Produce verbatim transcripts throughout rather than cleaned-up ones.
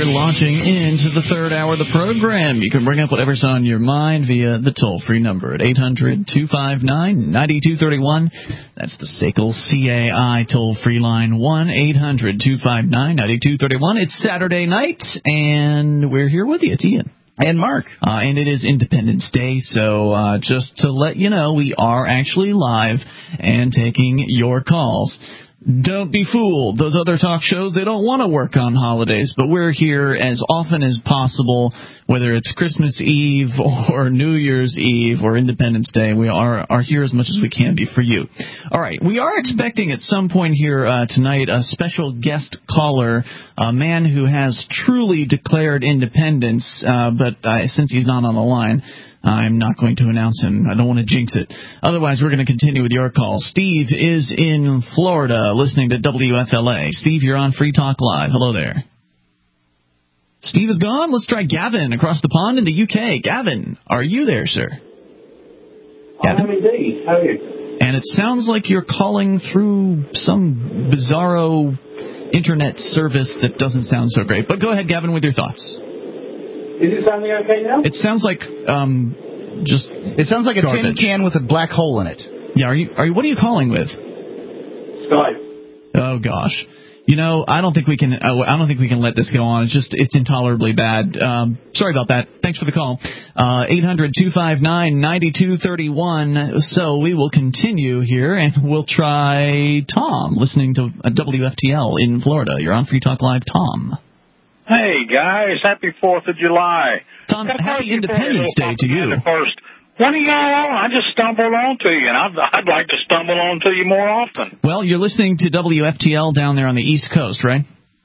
we're launching into the third hour of the program. You can bring up whatever's on your mind via the toll-free number at eight hundred, two five nine, nine two three one. That's the S A C L C A I toll-free line, one eight hundred, two five nine, nine two three one. It's Saturday night, and we're here with you. It's Ian. And Mark. Uh, and it is Independence Day, so uh, just to let you know, we are actually live and taking your calls. Don't be fooled. Those other talk shows, they don't want to work on holidays, but we're here as often as possible, whether it's Christmas Eve or New Year's Eve or Independence Day. We are, are here as much as we can be for you. All right, we are expecting at some point here uh, tonight a special guest caller, a man who has truly declared independence, uh, but uh, since he's not on the line, I'm not going to announce him. I don't want to jinx it. Otherwise, we're going to continue with your calls. Steve is in Florida listening to W F L A. Steve, you're on Free Talk Live. Hello there. Steve is gone. Let's try Gavin across the pond in the U K. Gavin, are you there, sir? Gavin? I am indeed. How are you? And it sounds like you're calling through some bizarro internet service that doesn't sound so great. But go ahead, Gavin, with your thoughts. Is it sounding okay now? It sounds like um, just. It sounds like a garbage. Tin can with a black hole in it. Yeah. Are you? Are you? What are you calling with? Skype. Oh gosh. You know, I don't think we can. Uh, I don't think we can let this go on. It's just. It's intolerably bad. Um, sorry about that. Thanks for the call. Uh, eight hundred, two five nine, nine two three one. So we will continue here, and we'll try Tom listening to W F T L in Florida. You're on Free Talk Live, Tom. Hey, guys, happy fourth of July. Tom, happy Independence Day to you. First, when are y'all on? I just stumbled onto you, and I'd, I'd like to stumble onto you more often. Well, you're listening to W F T L down there on the East Coast, right?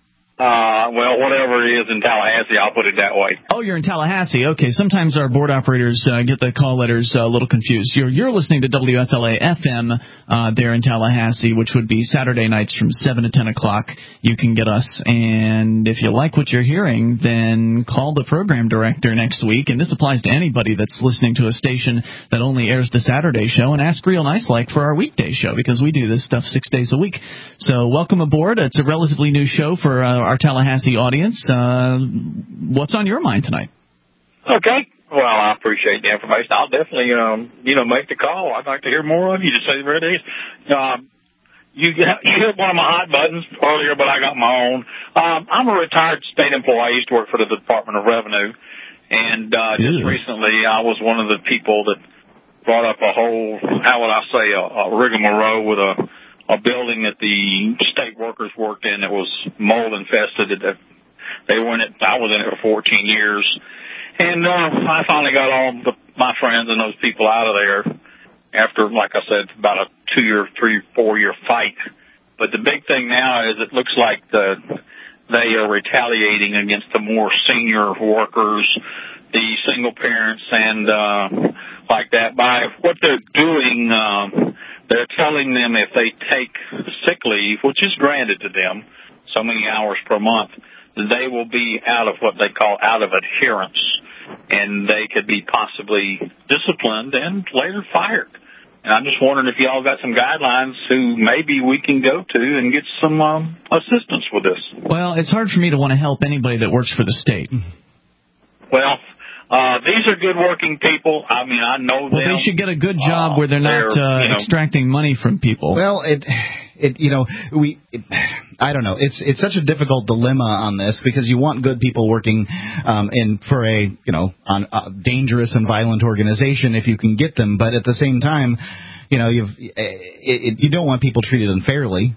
Uh, well, whatever it is in Tallahassee, I'll put it that way. Oh, you're in Tallahassee. Okay, sometimes our board operators uh, get the call letters uh, a little confused. You're, you're listening to W F L A F M uh, there in Tallahassee, which would be Saturday nights from seven to ten o'clock. You can get us, and if you like what you're hearing, then call the program director next week, and this applies to anybody that's listening to a station that only airs the Saturday show, and ask real nice like for our weekday show, because we do this stuff six days a week. So welcome aboard. It's a relatively new show for uh, our Tallahassee audience. Uh, what's on your mind tonight? Okay. Well, I appreciate the information. I'll definitely, um, you know, make the call. I'd like to hear more of you. Just say where it is. Um, you, you hit one of my hot buttons earlier, but I got my own. Um, I'm a retired state employee. I used to work for the Department of Revenue. And uh, just recently I was one of the people that brought up a whole, how would I say, a, a rigmarole with a a building that the state workers worked in that was mold infested. That they were in it. I was in it for fourteen years, and uh, I finally got all the, my friends and those people out of there after, like I said, about a two-year, three, four-year fight. But the big thing now is it looks like the they are retaliating against the more senior workers, the single parents, and uh, like that by what they're doing. Um, They're telling them if they take sick leave, which is granted to them, so many hours per month, they will be out of what they call out of adherence, and they could be possibly disciplined and later fired. And I'm just wondering if y'all got some guidelines who maybe we can go to and get some um, assistance with this. Well, it's hard for me to want to help anybody that works for the state. Well, Uh, these are good working people. I mean, I know well, them. Well, they should get a good job uh, where they're not they're, uh, you know, extracting money from people. Well, it, it, you know, we, it, I don't know. It's it's such a difficult dilemma on this because you want good people working um, in for a, you know, on a dangerous and violent organization if you can get them, but at the same time, you know, you've it, it, you don't want people treated unfairly.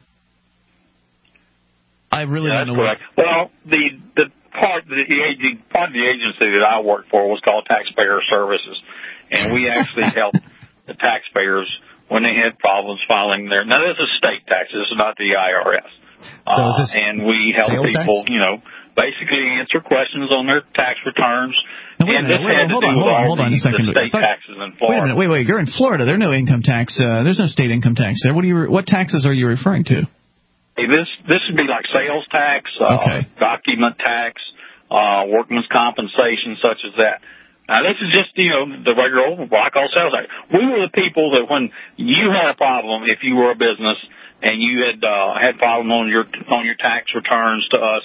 I really yeah, don't know. Correct. What... Well, the the. Part of the part of the agency that I worked for was called Taxpayer Services, and we actually helped the taxpayers when they had problems filing their. Now this is state taxes, this is not the I R S. So uh, is this and we help people, tax? you know, basically answer questions on their tax returns. Now, wait and a minute, this wait, had hold to on, do hold with on, all hold on the, a second. the state thought, taxes in Florida. Wait a minute, wait, wait. You're in Florida. There's no income tax. Uh, there's no state income tax there. What do you? What taxes are you referring to? Hey, this this would be like sales tax, uh, okay. document tax. Uh, workman's compensation, such as that. Now, this is just, you know, the regular old, what I call sales tax. We were the people that when you had a problem, if you were a business, and you had uh, had problem on your on your tax returns to us,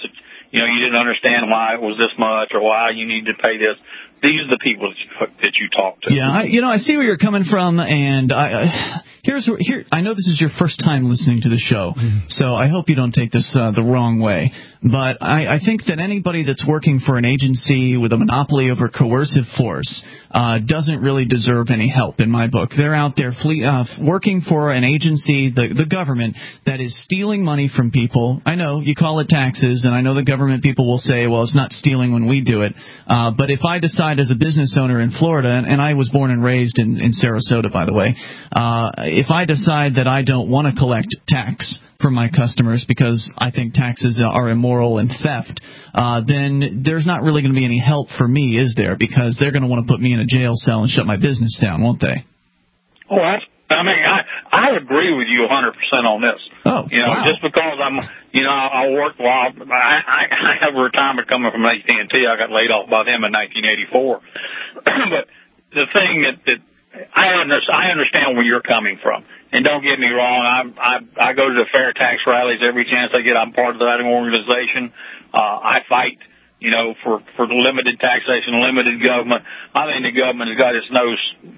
you know, you didn't understand why it was this much or why you need to pay this. These are the people that you, that you talk to. Yeah, I, you know, I see where you're coming from, and I, I here's where, here. I know this is your first time listening to the show, mm-hmm. so I hope you don't take this uh, the wrong way. But I, I think that anybody that's working for an agency with a monopoly over coercive force uh, doesn't really deserve any help, in my book. They're out there fle- uh, working for an agency, the, the government, that is stealing money from people. I know you call it taxes, and I know the government people will say, well, it's not stealing when we do it. Uh, but if I decide as a business owner in Florida, and, and I was born and raised in, in Sarasota, by the way, uh, if I decide that I don't want to collect tax from my customers because I think taxes are immoral and theft, uh, then there's not really going to be any help for me, is there? Because they're going to want to put me in a jail cell and shut my business down, won't they? Oh, that's, I mean, I, I agree with you one hundred percent on this. Oh, You know, wow. just because I'm, you know, I worked while, I, I, I have a retirement coming from A T and T. I got laid off by them in nineteen eighty-four. But the thing that, that I, under, I understand where you're coming from. And don't get me wrong, I, I, I go to the fair tax rallies every chance I get. I'm part of that organization. Uh, I fight, you know, for, for limited taxation, limited government. I think the government has got its nose,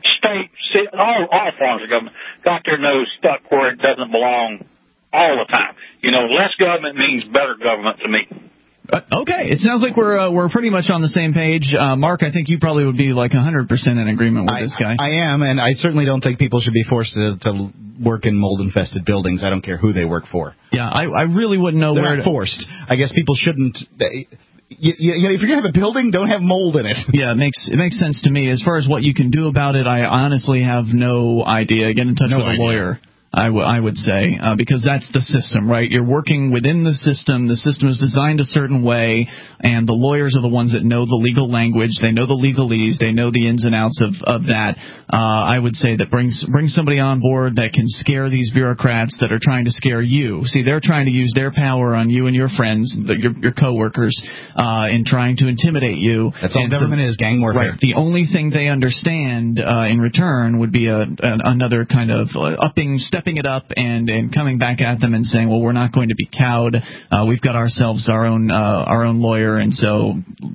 state, all, all forms of government, got their nose stuck where it doesn't belong all the time. You know, less government means better government to me. Uh, okay, it sounds like we're uh, we're pretty much on the same page. Uh, Mark, I think you probably would be like one hundred percent in agreement with I, this guy. I am, and I certainly don't think people should be forced to, to work in mold-infested buildings. I don't care who they work for. Yeah, I, I really wouldn't know They're where not to... forced. I guess people shouldn't... They, You, you know, if you're going to have a building, don't have mold in it. Yeah, it makes it makes sense to me. As far as what you can do about it, I honestly have no idea. Get in touch no with a idea. lawyer, I, w- I would say, uh, because that's the system, right? You're working within the system. The system is designed a certain way, and the lawyers are the ones that know the legal language. They know the legalese. They know the ins and outs of, of that. Uh, I would say that brings bring somebody on board that can scare these bureaucrats that are trying to scare you. See, they're trying to use their power on you and your friends, your, your coworkers, uh, in trying to intimidate you. That's all and government so, is, gang warfare. Right. The only thing they understand uh, in return would be a, a, another kind of uh, upping, stepping it up and, and coming back at them and saying, well, we're not going to be cowed. Uh, we've got ourselves our own uh, our own lawyer, and so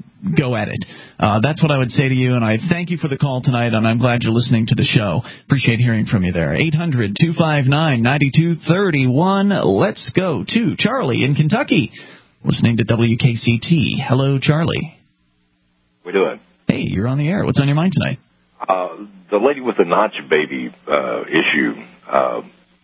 go at it. Uh, that's what I would say to you, and I thank you for the call tonight, and I'm glad you're listening to the show. Appreciate hearing from you there. eight hundred two five nine nine two three one. Let's go to Charlie in Kentucky, listening to W K C T. Hello, Charlie. What are we doing? Hey, you're on the air. What's on your mind tonight? Uh, the lady with the notch baby uh, issue, uh,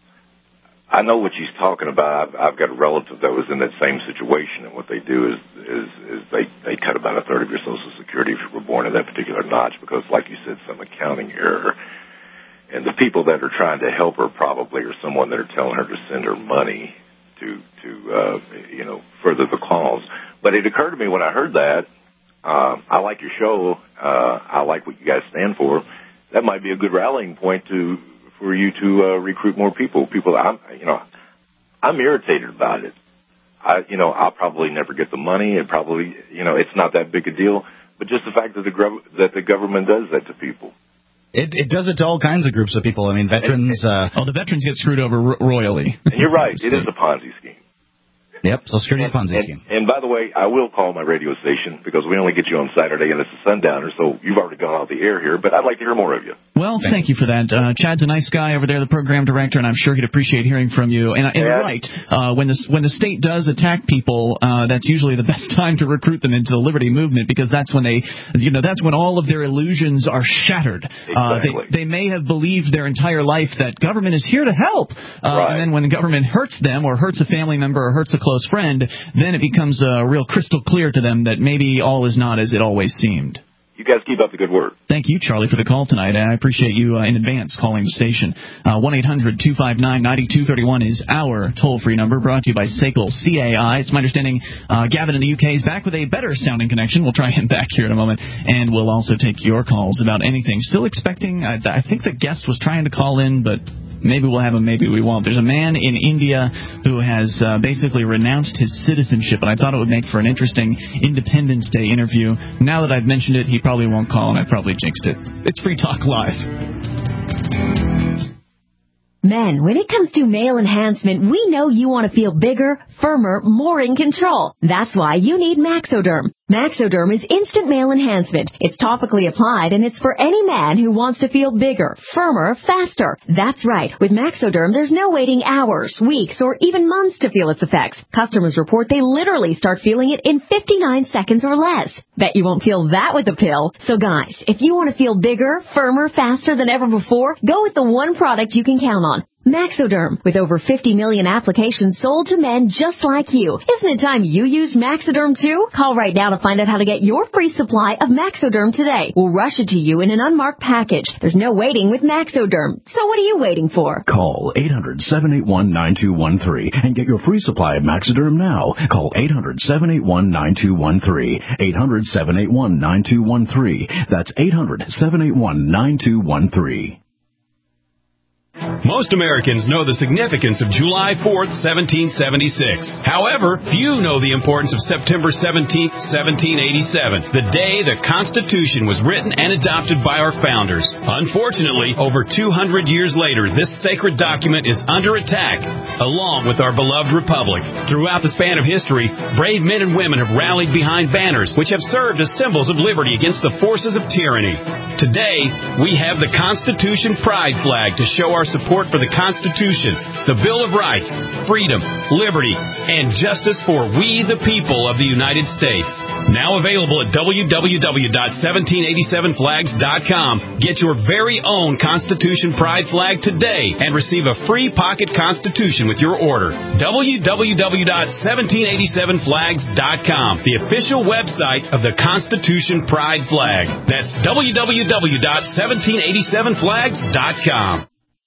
I know what she's talking about. I've, I've got a relative that was in that same situation, and what they do is is, is they, they cut about a third of your Social Security if you were born in that particular notch because, like you said, some accounting error. And the people that are trying to help her probably are someone that are telling her to send her money to, to uh, you know, further the cause. But it occurred to me when I heard that, uh, I like your show. Uh, I like what you guys stand for. That might be a good rallying point to for you to uh, recruit more people. People, I'm, you know, I'm irritated about it. I, you know, I'll probably never get the money. It probably, you know, it's not that big a deal. But just the fact that the gov- that the government does that to people. It, it does it to all kinds of groups of people. I mean, veterans. Uh, oh, the veterans get screwed over ro- royally. And you're right. It is a Ponzi scheme. Yep, Social Security is a Ponzi and, scheme. And by the way, I will call my radio station because we only get you on Saturday and it's a sundowner, so you've already gone off the air here, but I'd like to hear more of you. Well, thank you for that. Uh, Chad's a nice guy over there, the program director, and I'm sure he'd appreciate hearing from you. And, and you're right. Uh, when, the, when the state does attack people, uh, that's usually the best time to recruit them into the liberty movement because that's when they, you know, that's when all of their illusions are shattered. Exactly. Uh, they, they may have believed their entire life that government is here to help. Uh, right. And then when the government hurts them or hurts a family member or hurts a close friend, then it becomes uh, real crystal clear to them that maybe all is not as it always seemed. You guys keep up the good work. Thank you, Charlie, for the call tonight. I appreciate you uh, in advance calling the station. Uh, one eight hundred two five nine nine two three one is our toll-free number, brought to you by S A C L C A I. It's my understanding uh, Gavin in the U K is back with a better-sounding connection. We'll try him back here in a moment, and we'll also take your calls about anything. Still expecting, I, I think the guest was trying to call in, but maybe we'll have him, maybe we won't. There's a man in India who has uh, basically renounced his citizenship, and I thought it would make for an interesting Independence Day interview. Now that I've mentioned it, he probably won't call, and I probably jinxed it. It's Free Talk Live. Men, when it comes to male enhancement, we know you want to feel bigger, firmer, more in control. That's why you need Maxoderm. Maxoderm is instant male enhancement. It's topically applied, and it's for any man who wants to feel bigger, firmer, faster. That's right. With Maxoderm, there's no waiting hours, weeks, or even months to feel its effects. Customers report they literally start feeling it in fifty-nine seconds or less. Bet you won't feel that with a pill. So guys, if you want to feel bigger, firmer, faster than ever before, go with the one product you can count on. Maxoderm, with over fifty million applications sold to men just like you. Isn't it time you used Maxoderm too? Call right now to find out how to get your free supply of Maxoderm today. We'll rush it to you in an unmarked package. There's no waiting with Maxoderm. So what are you waiting for? Call eight hundred, seven eight one, nine two one three and get your free supply of Maxoderm now. Call eight hundred, seven eight one, nine two one three. eight hundred, seven eight one, nine two one three. That's eight hundred, seven eight one, nine two one three. Most Americans know the significance of July fourth, seventeen seventy-six. However, few know the importance of September seventeenth, seventeen eighty-seven, the day the Constitution was written and adopted by our founders. Unfortunately, over two hundred years later, this sacred document is under attack, along with our beloved republic. Throughout the span of history, brave men and women have rallied behind banners which have served as symbols of liberty against the forces of tyranny. Today, we have the Constitution Pride Flag to show our support for the Constitution, the Bill of Rights, freedom, liberty, and justice for we the people of the United States. Now available at w w w dot seventeen eighty-seven flags dot com. Get your very own Constitution Pride Flag today and receive a free pocket Constitution with your order. w w w dot seventeen eighty-seven flags dot com, the official website of the Constitution Pride Flag. That's w w w dot seventeen eighty-seven flags dot com.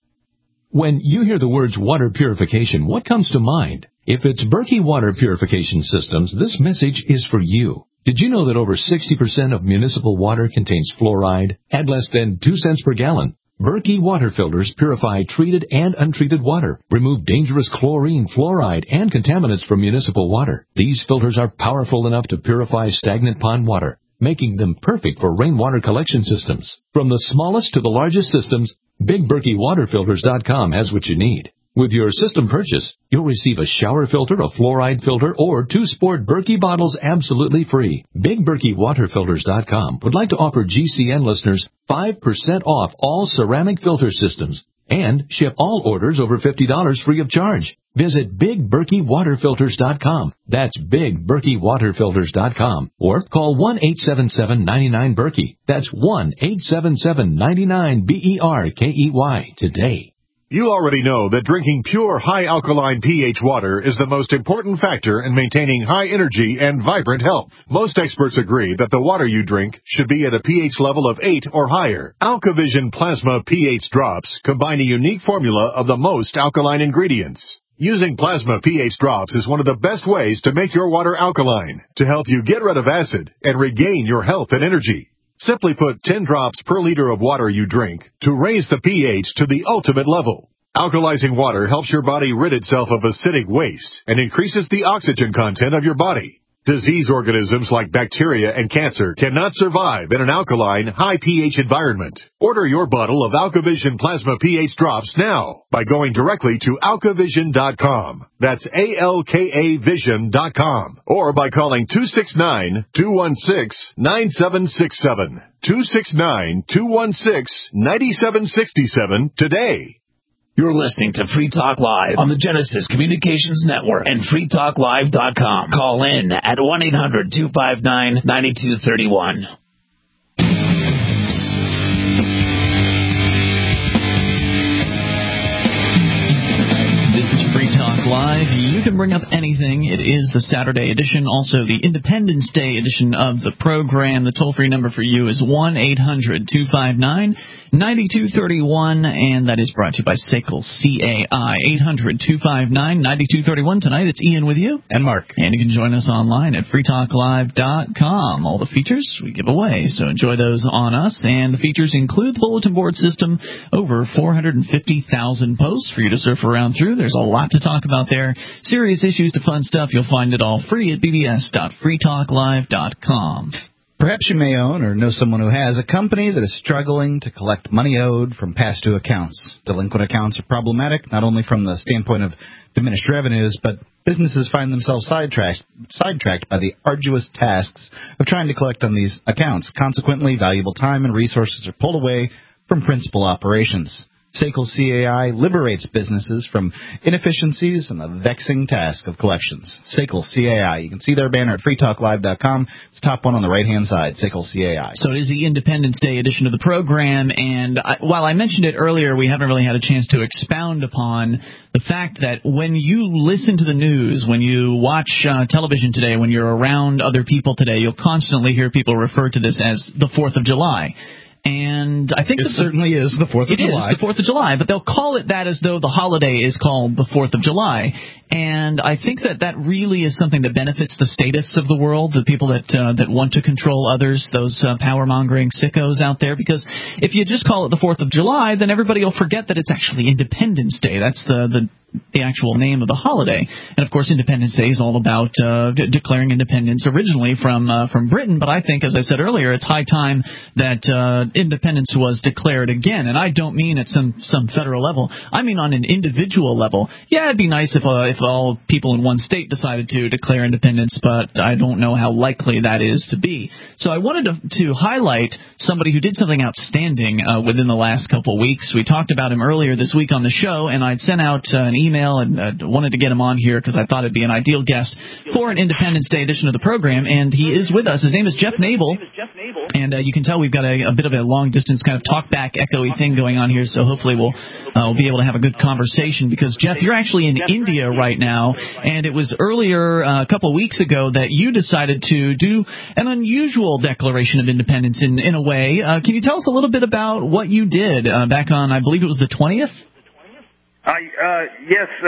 When you hear the words water purification, what comes to mind? If it's Berkey Water Purification Systems, this message is for you. Did you know that over sixty percent of municipal water contains fluoride at less than two cents per gallon? Berkey water filters purify treated and untreated water, remove dangerous chlorine, fluoride, and contaminants from municipal water. These filters are powerful enough to purify stagnant pond water, making them perfect for rainwater collection systems. From the smallest to the largest systems, Big Berkey Water Filters dot com has what you need. With your system purchase, you'll receive a shower filter, a fluoride filter, or two sport Berkey bottles absolutely free. Big Berkey Water Filters dot com would like to offer G C N listeners five percent off all ceramic filter systems and ship all orders over fifty dollars free of charge. Visit Big Berkey Water Filters dot com. That's Big Berkey Water Filters dot com. Or call one eight seven seven, nine nine, Berkey. That's one eight seven seven, nine nine, B E R K E Y today. You already know that drinking pure, high-alkaline pH water is the most important factor in maintaining high energy and vibrant health. Most experts agree that the water you drink should be at a pH level of eight or higher. AlkaVision Plasma pH drops combine a unique formula of the most alkaline ingredients. Using Plasma pH drops is one of the best ways to make your water alkaline, to help you get rid of acid and regain your health and energy. Simply put ten drops per liter of water you drink to raise the pH to the ultimate level. Alkalizing water helps your body rid itself of acidic waste and increases the oxygen content of your body. Disease organisms like bacteria and cancer cannot survive in an alkaline, high pH environment. Order your bottle of AlkaVision Plasma pH drops now by going directly to alka vision dot com. That's A L K A vision dot com. Or by calling two six nine, two one six, nine seven six seven. two six nine, two one six, nine seven six seven today. You're listening to Free Talk Live on the Genesis Communications Network and free talk live dot com. Call in at one eight hundred, two five nine, nine two three one. This is Free Talk Live. You can bring up anything. It is the Saturday edition, also the Independence Day edition of the program. The toll-free number for you is one eight hundred, two five nine, nine two three one, and that is brought to you by S A C L C A I, eight hundred, two five nine, nine two three one. Tonight it's Ian with you. And Mark. And you can join us online at free talk live dot com. All the features we give away, so enjoy those on us. And the features include the bulletin board system, over four hundred fifty thousand posts for you to surf around through. There's a lot to talk about there. Serious issues to fun stuff. You'll find it all free at b b s dot free talk live dot com. Perhaps you may own or know someone who has a company that is struggling to collect money owed from past due accounts. Delinquent accounts are problematic, not only from the standpoint of diminished revenues, but businesses find themselves sidetracked, sidetracked by the arduous tasks of trying to collect on these accounts. Consequently, valuable time and resources are pulled away from principal operations. S A C L C A I liberates businesses from inefficiencies and the vexing task of collections. S A C L C A I. You can see their banner at free talk live dot com. It's the top one on the right-hand side, S A C L C A I. So it is the Independence Day edition of the program, and I, while I mentioned it earlier, we haven't really had a chance to expound upon the fact that when you listen to the news, when you watch uh, television today, when you're around other people today, you'll constantly hear people refer to this as the fourth of July. And I think it certainly is the fourth of July. It is the fourth of July, but they'll call it that as though the holiday is called the fourth of July. And I think that that really is something that benefits the statists of the world, the people that uh, that want to control others, those uh, power-mongering sickos out there. Because if you just call it the fourth of July, then everybody will forget that it's actually Independence Day. That's the the the actual name of the holiday. And, of course, Independence Day is all about uh, de- declaring independence originally from uh, from Britain. But I think, as I said earlier, it's high time that uh, independence was declared again. And I don't mean at some, some federal level. I mean on an individual level. Yeah, it'd be nice if uh, if all people in one state decided to declare independence, but I don't know how likely that is to be. So I wanted to, to highlight somebody who did something outstanding uh, within the last couple weeks. We talked about him earlier this week on the show, and I'd sent out uh, an email email and uh, wanted to get him on here because I thought it'd be an ideal guest for an Independence Day edition of the program, and he is with us. His name is Jeff Nabel, and uh, you can tell we've got a, a bit of a long-distance kind of talk-back, echoey thing going on here, so hopefully we'll, uh, we'll be able to have a good conversation because, Jeff, you're actually in India right now, and it was earlier, uh, a couple of weeks ago, that you decided to do an unusual declaration of independence in, in a way. Uh, can you tell us a little bit about what you did uh, back on, I believe it was the twentieth? I, uh, yes, uh,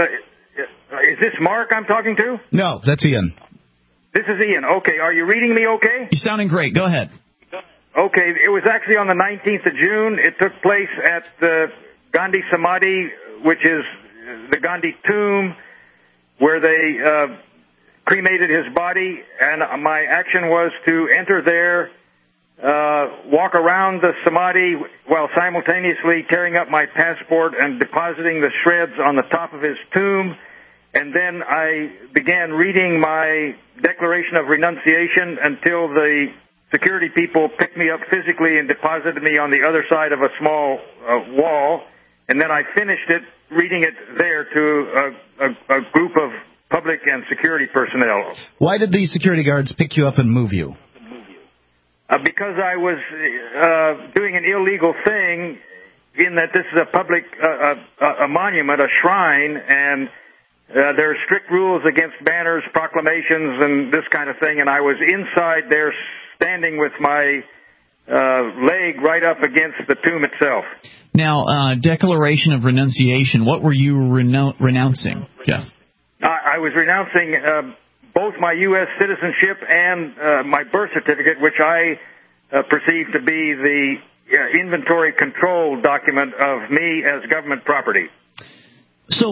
is this Mark I'm talking to? No, that's Ian. This is Ian. Okay, are you reading me okay? You're sounding great. Go ahead. Okay, it was actually on the nineteenth of June. It took place at the Gandhi Samadhi, which is the Gandhi tomb, where they uh, cremated his body, and my action was to enter there, Uh, walk around the Samadhi while simultaneously tearing up my passport and depositing the shreds on the top of his tomb. And then I began reading my Declaration of Renunciation until the security people picked me up physically and deposited me on the other side of a small uh, wall. And then I finished it, reading it there to a, a, a group of public and security personnel. Why did these security guards pick you up and move you? Uh, because I was uh, doing an illegal thing in that this is a public uh, a, a monument, a shrine, and uh, there are strict rules against banners, proclamations, and this kind of thing, and I was inside there standing with my uh, leg right up against the tomb itself. Now, uh, Declaration of Renunciation, what were you renou- renouncing, Jeff? I, I was renouncing Uh, both my U S citizenship and uh, my birth certificate, which I uh, perceive to be the uh, inventory control document of me as government property. So,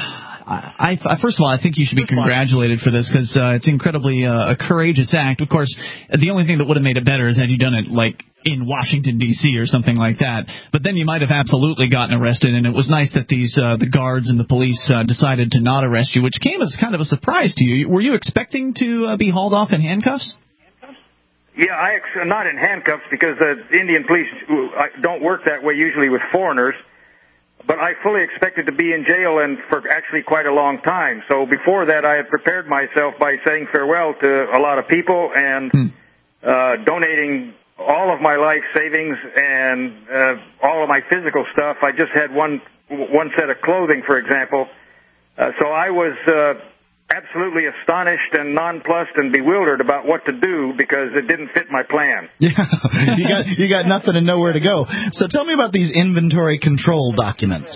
I, I, first of all, I think you should be congratulated for this because uh, it's incredibly uh, a courageous act. Of course, the only thing that would have made it better is had you done it, like, in Washington, D C or something like that. But then you might have absolutely gotten arrested, and it was nice that these uh, the guards and the police uh, decided to not arrest you, which came as kind of a surprise to you. Were you expecting to uh, be hauled off in handcuffs? Yeah, I ex- not in handcuffs because the Indian police don't work that way usually with foreigners. But I fully expected to be in jail and for actually quite a long time. So before that, I had prepared myself by saying farewell to a lot of people and hmm. uh, donating all of my life savings and uh, all of my physical stuff. I just had one one set of clothing, for example. Uh, so I was uh, absolutely astonished and nonplussed and bewildered about what to do because it didn't fit my plan. Yeah, you got you got nothing and nowhere to go. So tell me about these inventory control documents.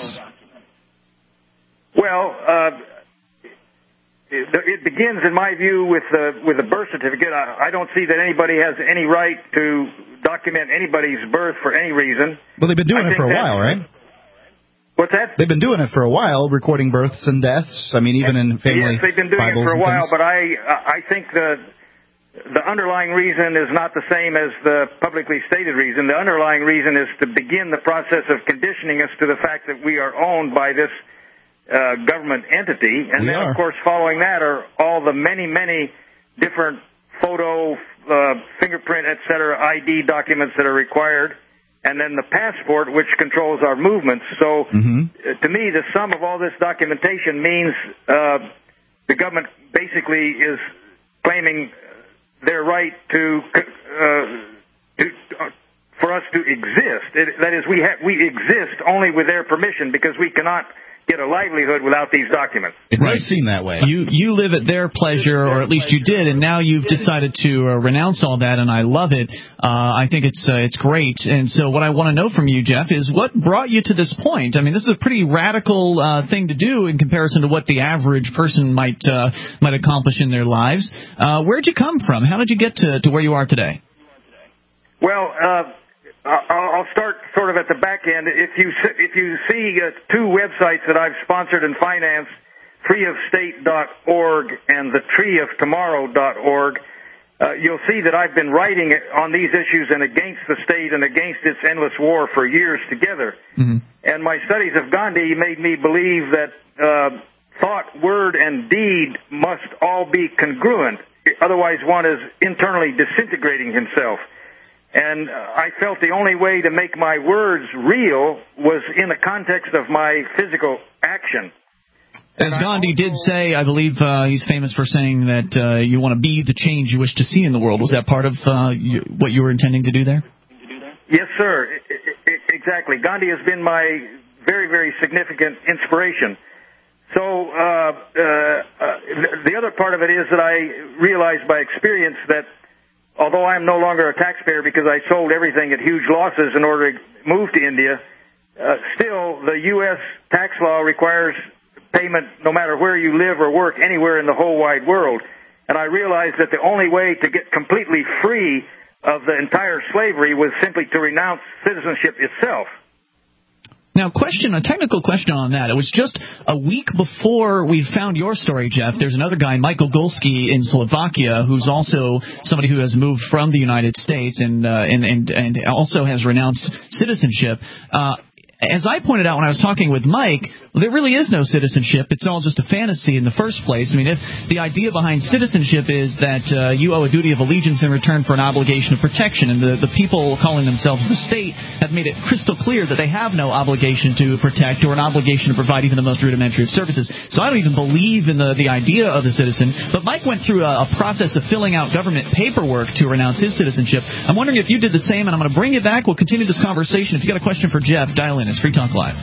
Well, uh, it, it begins, in my view, with the with the birth certificate. I, I don't see that anybody has any right to document anybody's birth for any reason. Well, they've been doing it for a while, right? What's that? They've been doing it for a while, recording births and deaths. I mean, even in family Yes, they've been doing Bibles it for a while, things. but I I think the the underlying reason is not the same as the publicly stated reason. The underlying reason is to begin the process of conditioning us to the fact that we are owned by this uh, government entity. And we then, are. of course, following that are all the many, many different photo, uh, fingerprint, et cetera, I D documents that are required. And then the passport, which controls our movements. So, mm-hmm. uh, to me, the sum of all this documentation means uh, the government basically is claiming their right to, uh, to uh, for us to exist. It, that is, we ha- we exist only with their permission because we cannot get a livelihood without these documents. It does seem that way. You you live at their pleasure, or at least you did, and now you've decided to uh, renounce all that, and I love it. Uh, I think it's uh, it's great. And so what I want to know from you, Jeff, is what brought you to this point? I mean, this is a pretty radical uh, thing to do in comparison to what the average person might uh, might accomplish in their lives. Uh, where'd you come from? How did you get to, to where you are today? Well, uh, I'll start sort of at the back end. If you if you see uh, two websites that I've sponsored and financed, free of state dot org and the tree of tomorrow dot org, uh, you'll see that I've been writing on these issues and against the state and against its endless war for years together. Mm-hmm. And my studies of Gandhi made me believe that uh, thought, word, and deed must all be congruent. Otherwise, one is internally disintegrating himself. And I felt the only way to make my words real was in the context of my physical action. As Gandhi did say, I believe uh, he's famous for saying that uh, you want to be the change you wish to see in the world. Was that part of uh, you, what you were intending to do there? Yes, sir. I, I, exactly. Gandhi has been my very, very significant inspiration. So uh, uh, uh, the other part of it is that I realized by experience that although I'm no longer a taxpayer because I sold everything at huge losses in order to move to India, uh, still the U S tax law requires payment no matter where you live or work anywhere in the whole wide world. And I realized that the only way to get completely free of the entire slavery was simply to renounce citizenship itself. Now, question, a technical question on that. It was just a week before we found your story, Jeff. There's another guy, Michael Gulski, in Slovakia, who's also somebody who has moved from the United States and uh, and, and and also has renounced citizenship. Uh, as I pointed out when I was talking with Mike, there really is no citizenship. It's all just a fantasy in the first place. I mean, if the idea behind citizenship is that uh, you owe a duty of allegiance in return for an obligation of protection, and the, the people calling themselves the state have made it crystal clear that they have no obligation to protect or an obligation to provide even the most rudimentary of services. So I don't even believe in the, the idea of the citizen. But Mike went through a, a process of filling out government paperwork to renounce his citizenship. I'm wondering if you did the same, and I'm going to bring you back. We'll continue this conversation. If you got a question for Jeff, dial in. It's Free Talk Live.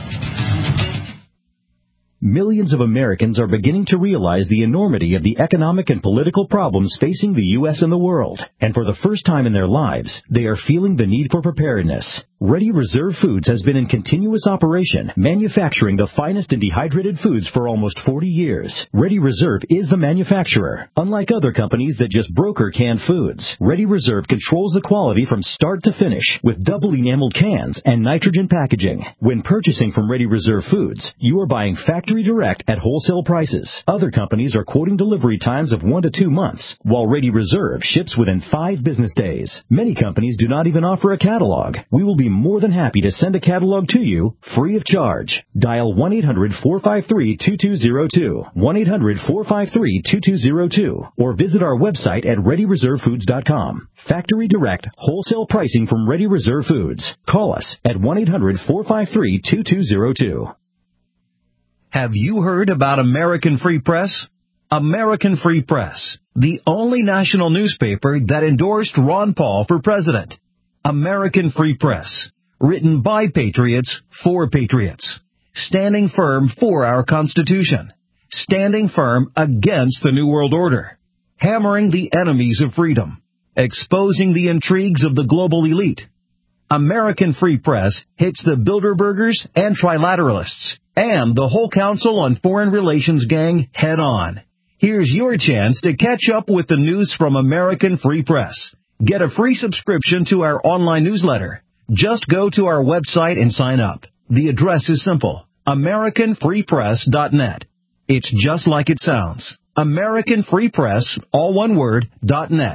Millions of Americans are beginning to realize the enormity of the economic and political problems facing the U S and the world. And for the first time in their lives, they are feeling the need for preparedness. Ready Reserve Foods has been in continuous operation, manufacturing the finest and dehydrated foods for almost forty years. Ready Reserve is the manufacturer. Unlike other companies that just broker canned foods, Ready Reserve controls the quality from start to finish with double enameled cans and nitrogen packaging. When purchasing from Ready Reserve Foods, you are buying factory direct at wholesale prices. Other companies are quoting delivery times of one to two months, while Ready Reserve ships within five business days. Many companies do not even offer a catalog. We will be more than happy to send a catalog to you free of charge. Dial one eight hundred four five three two two zero two, one eight hundred four five three two two zero two, or visit our website at ready reserve foods dot com. Factory direct wholesale pricing from Ready Reserve Foods. Call us at one eight hundred four five three two two zero two. Have you heard about American Free Press? American Free Press, the only national newspaper that endorsed Ron Paul for president. American Free Press, written by patriots for patriots, standing firm for our Constitution, standing firm against the New World Order, hammering the enemies of freedom, exposing the intrigues of the global elite. American Free Press hits the Bilderbergers and Trilateralists and the whole Council on Foreign Relations gang head on. Here's your chance to catch up with the news from American Free Press. Get a free subscription to our online newsletter. Just go to our website and sign up. The address is simple, american free press dot net. It's just like it sounds. American Free Press, all one word, dot net.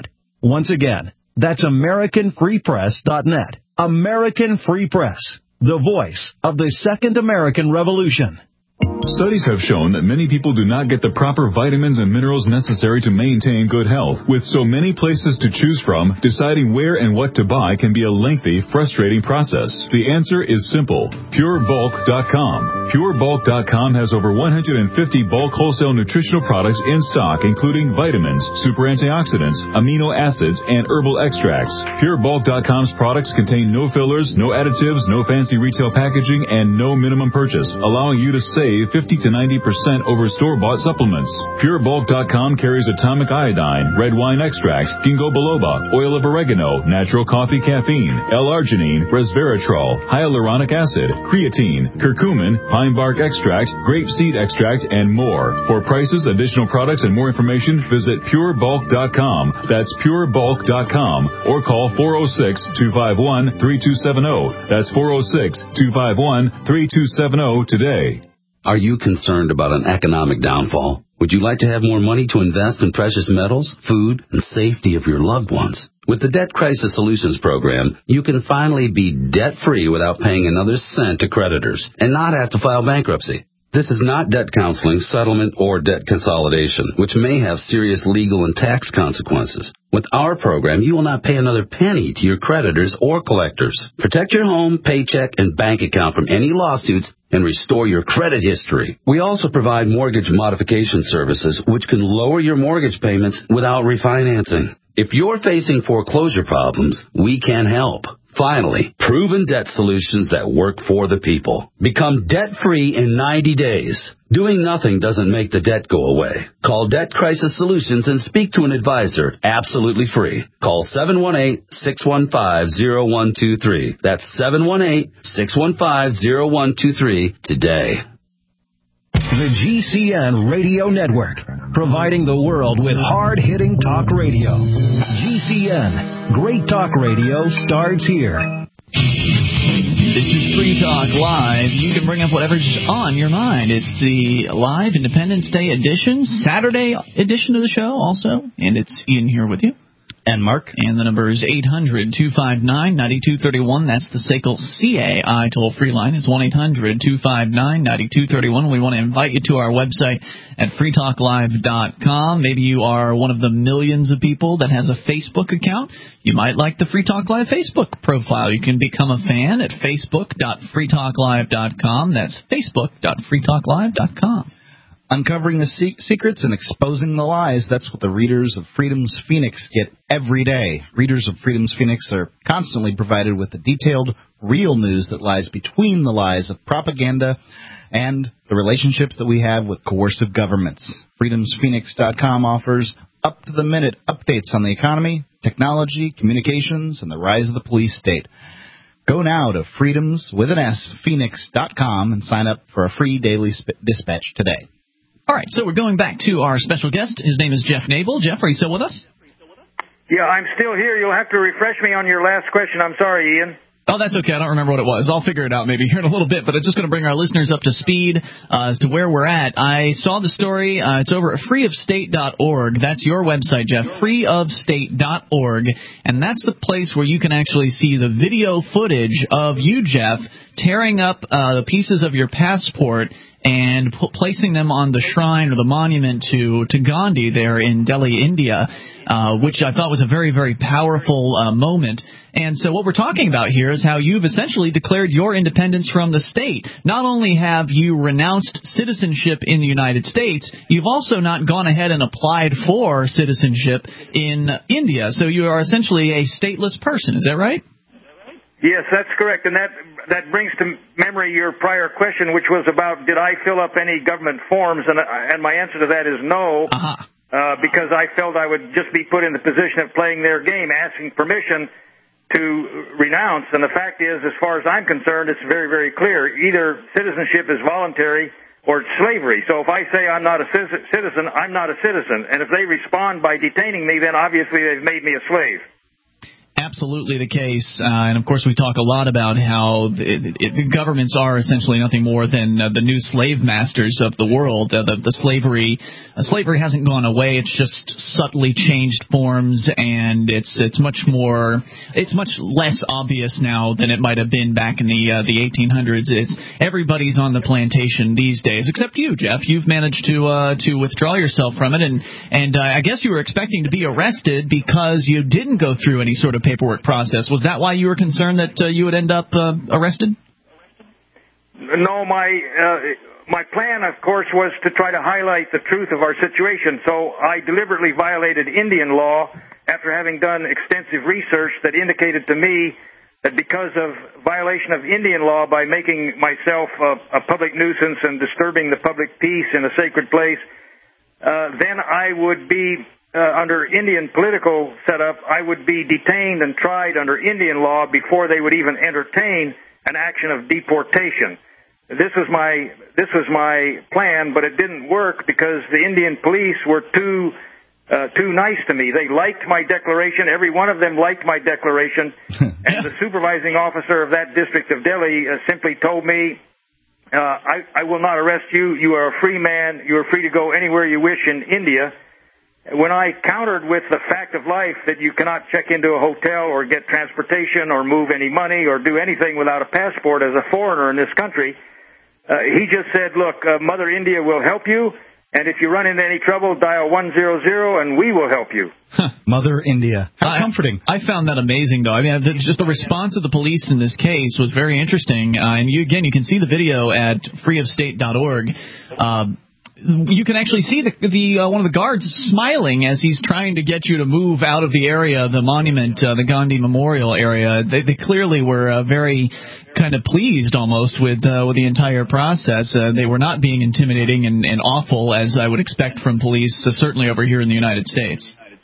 Once again, that's American Free Press dot net. American Free Press, the voice of the Second American Revolution. Studies have shown that many people do not get the proper vitamins and minerals necessary to maintain good health. With so many places to choose from, deciding where and what to buy can be a lengthy, frustrating process. The answer is simple. Pure Bulk dot com. Pure Bulk dot com has over one hundred fifty bulk wholesale nutritional products in stock, including vitamins, super antioxidants, amino acids, and herbal extracts. Pure Bulk dot com's products contain no fillers, no additives, no fancy retail packaging, and no minimum purchase, allowing you to save fifty to ninety percent over store-bought supplements. Pure Bulk dot com carries atomic iodine, red wine extract, ginkgo biloba, oil of oregano, natural coffee caffeine, L-arginine, resveratrol, hyaluronic acid, creatine, curcumin, pine bark extract, grape seed extract, and more. For prices, additional products, and more information, visit Pure Bulk dot com. That's Pure Bulk dot com, or call four oh six, two five one, three two seven oh. That's four oh six, two five one, three two seven oh today. Are you concerned about an economic downfall? Would you like to have more money to invest in precious metals, food, and safety of your loved ones? With the Debt Crisis Solutions Program, you can finally be debt-free without paying another cent to creditors and not have to file bankruptcy. This is not debt counseling, settlement, or debt consolidation, which may have serious legal and tax consequences. With our program, you will not pay another penny to your creditors or collectors. Protect your home, paycheck, and bank account from any lawsuits and restore your credit history. We also provide mortgage modification services, which can lower your mortgage payments without refinancing. If you're facing foreclosure problems, we can help. Finally, proven debt solutions that work for the people. Become debt-free in ninety days. Doing nothing doesn't make the debt go away. Call Debt Crisis Solutions and speak to an advisor absolutely free. Call seven one eight, six one five, zero one two three. That's seven one eight, six one five, zero one two three today. The G C N Radio Network, providing the world with hard-hitting talk radio. G C N, great talk radio starts here. This is Free Talk Live. You can bring up whatever's on your mind. It's the live Independence Day edition, Saturday edition of the show also, and it's Ian here with you. And Mark. And the number is eight hundred, two five nine, nine two three one. That's the S A C L C A I toll-free line. It's one eight hundred, two five nine, nine two three one. We want to invite you to our website at free talk live dot com. Maybe you are one of the millions of people that has a Facebook account. You might like the Free Talk Live Facebook profile. You can become a fan at facebook dot free talk live dot com. That's facebook dot free talk live dot com. Uncovering the se- secrets and exposing the lies, that's what the readers of Freedom's Phoenix get every day. Readers of Freedom's Phoenix are constantly provided with the detailed, real news that lies between the lies of propaganda and the relationships that we have with coercive governments. freedoms phoenix dot com offers up-to-the-minute updates on the economy, technology, communications, and the rise of the police state. Go now to freedoms, with an S, phoenix dot com and sign up for a free daily sp- dispatch today. All right, so we're going back to our special guest. His name is Jeff Nabel. Jeff, are you still with us? Yeah, I'm still here. You'll have to refresh me on your last question. I'm sorry, Ian. Oh, that's okay. I don't remember what it was. I'll figure it out maybe here in a little bit, but I'm just going to bring our listeners up to speed uh, as to where we're at. I saw the story. Uh, it's over at free of state dot org. That's your website, Jeff, free of state dot org, and that's the place where you can actually see the video footage of you, Jeff, tearing up uh, the pieces of your passport and p- placing them on the shrine or the monument to, to Gandhi there in Delhi, India, uh, which I thought was a very, very powerful uh, moment. And so what we're talking about here is how you've essentially declared your independence from the state. Not only have you renounced citizenship in the United States, you've also not gone ahead and applied for citizenship in India. So you are essentially a stateless person. Is that right? Yes, that's correct. And that that brings to memory your prior question, which was about did I fill up any government forms? And, and my answer to that is no, uh-huh. uh, because I felt I would just be put in the position of playing their game, asking permission to renounce. And the fact is, as far as I'm concerned, it's very, very clear. Either citizenship is voluntary or it's slavery. So if I say I'm not a citizen, I'm not a citizen. And if they respond by detaining me, then obviously they've made me a slave. Absolutely the case, uh, and of course we talk a lot about how the, it, the governments are essentially nothing more than uh, the new slave masters of the world. Uh, the, the slavery, uh, slavery hasn't gone away; it's just subtly changed forms, and it's it's much more, it's much less obvious now than it might have been back in the uh, the eighteen hundreds. It's everybody's on the plantation these days, except you, Jeff. You've managed to uh, to withdraw yourself from it, and and uh, I guess you were expecting to be arrested because you didn't go through any sort of paperwork process. Was that why you were concerned that uh, you would end up uh, arrested? No, my uh, my plan, of course, was to try to highlight the truth of our situation. So I deliberately violated Indian law after having done extensive research that indicated to me that because of violation of Indian law by making myself a, a public nuisance and disturbing the public peace in a sacred place, uh, then I would be Uh, under Indian political setup, I would be detained and tried under Indian law before they would even entertain an action of deportation. This was my this was my plan, but it didn't work because the Indian police were too uh, too nice to me. They liked my declaration. Every one of them liked my declaration, and the supervising officer of that district of Delhi uh, simply told me, uh, I, "I will not arrest you. You are a free man. You are free to go anywhere you wish in India." When I countered with the fact of life that you cannot check into a hotel or get transportation or move any money or do anything without a passport as a foreigner in this country, uh, he just said, look, uh, Mother India will help you, and if you run into any trouble, dial one hundred and we will help you. Huh. Mother India. How I, comforting. I found that amazing, though. I mean, the, just the response of the police in this case was very interesting. Uh, and you, again, you can see the video at free of state dot org. Uh, You can actually see the, the uh, one of the guards smiling as he's trying to get you to move out of the area, the monument, uh, the Gandhi Memorial area. They, they clearly were uh, very kind of pleased almost with uh, with the entire process. Uh, they were not being intimidating and, and awful as I would expect from police, uh, certainly over here in the United States.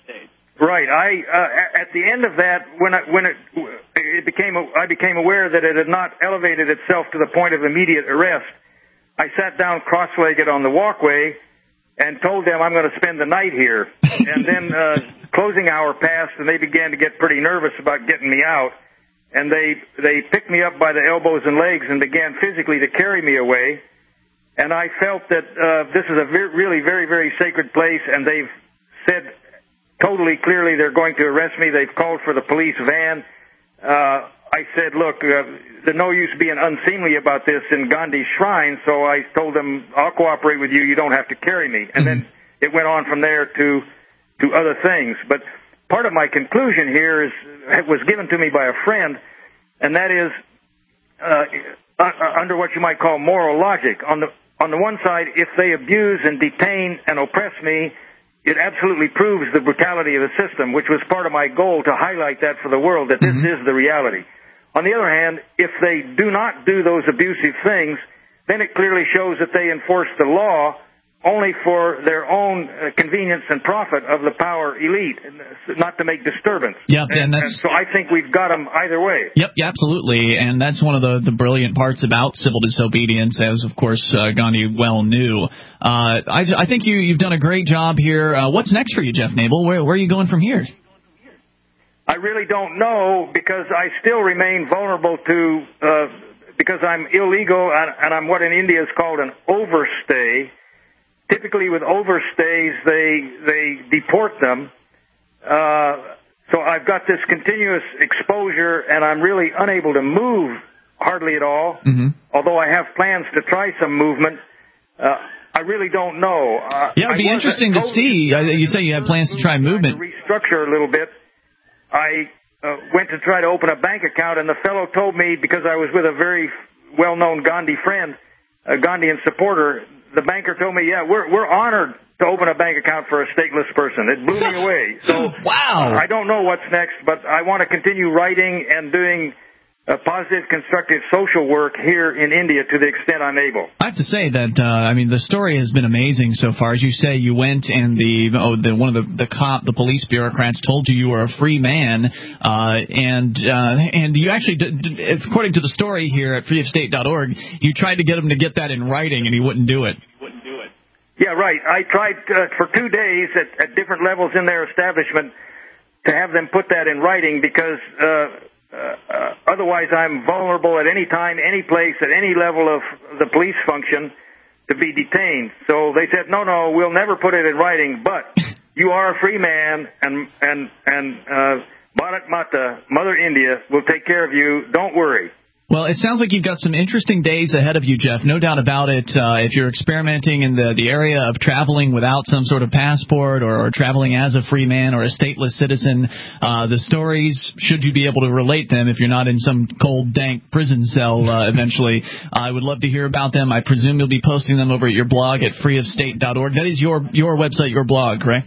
Right. I uh, at the end of that, when I, when it, it became I became aware that it had not elevated itself to the point of immediate arrest, I sat down cross-legged on the walkway and told them I'm going to spend the night here. And then uh, closing hour passed, and they began to get pretty nervous about getting me out. And they they picked me up by the elbows and legs and began physically to carry me away. And I felt that uh, this is a ve- really very, very sacred place, and they've said totally clearly they're going to arrest me. They've called for the police van. Uh, I said, look, uh, there's no use being unseemly about this in Gandhi's shrine, so I told them, I'll cooperate with you, you don't have to carry me. And then it went on from there to to other things. But part of my conclusion here is it was given to me by a friend, and that is uh, uh, under what you might call moral logic. On the on the one side, if they abuse and detain and oppress me, it absolutely proves the brutality of the system, which was part of my goal to highlight that for the world, that this mm-hmm. is the reality. On the other hand, if they do not do those abusive things, then it clearly shows that they enforce the law only for their own uh, convenience and profit of the power elite, not to make disturbance. Yep, and, and, that's, and so I think we've got them either way. Yep, yeah, absolutely, and that's one of the, the brilliant parts about civil disobedience, as, of course, uh, Gandhi well knew. Uh, I, I think you, you've done a great job here. Uh, what's next for you, Jeff Nabel? Where, where are you going from here? I really don't know because I still remain vulnerable to, uh, because I'm illegal and, and I'm what in India is called an overstay. Typically with overstays, they, they deport them. Uh, so I've got this continuous exposure and I'm really unable to move hardly at all. Mm-hmm. Although I have plans to try some movement. Uh, I really don't know. Uh, yeah, it'd be interesting to see. You say you have plans to try movement. To restructure a little bit. I uh, went to try to open a bank account, and the fellow told me, because I was with a very well-known Gandhi friend, a Gandhian supporter, the banker told me, yeah, we're we're honored to open a bank account for a stateless person. It blew me away. So wow. I don't know what's next, but I want to continue writing and doing uh, positive, constructive social work here in India to the extent I'm able. I have to say that, uh, I mean, the story has been amazing so far. As you say, you went and the, oh, the one of the, the cop, the police bureaucrats told you you were a free man, uh, and uh, and you actually, d- d- according to the story here at free of state dot org, you tried to get him to get that in writing, and he wouldn't do it. Yeah, right. I tried uh, for two days at, at different levels in their establishment. to have them put that in writing because uh, uh, uh, otherwise I'm vulnerable at any time, any place, at any level of the police function to be detained. So they said, no, no, we'll never put it in writing, but you are a free man, and and and uh, Bharat Mata, Mother India, will take care of you. Don't worry. Well, it sounds like you've got some interesting days ahead of you, Jeff. No doubt about it. Uh, if you're experimenting in the, the area of traveling without some sort of passport or, or traveling as a free man or a stateless citizen, uh, the stories, should you be able to relate them if you're not in some cold, dank prison cell uh, eventually, I would love to hear about them. I presume you'll be posting them over at your blog at free of state dot org. That is your, your website, your blog, correct?